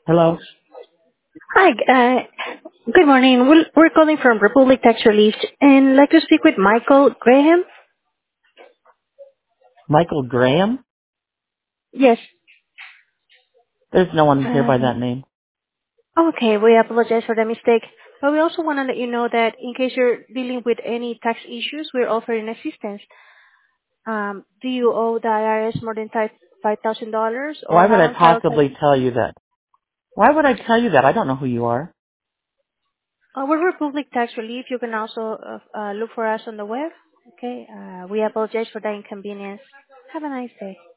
Hello? Hi, good morning. We're calling from Republic Tax Relief and like to speak with Michael Graham. Michael Graham? Yes. There's no one here Uh, by that name. okay, we apologize for the mistake. But we also want to let you know that in case you're dealing with any tax issues, we're offering assistance. Do you owe the IRS more than $5,000 or Why would I haven't filed tax? possibly tell you that? Why would I tell you that? I don't know who you are. We're Republic Tax Relief. You can also look for us on the web. Okay. We apologize for the inconvenience. Have a nice day.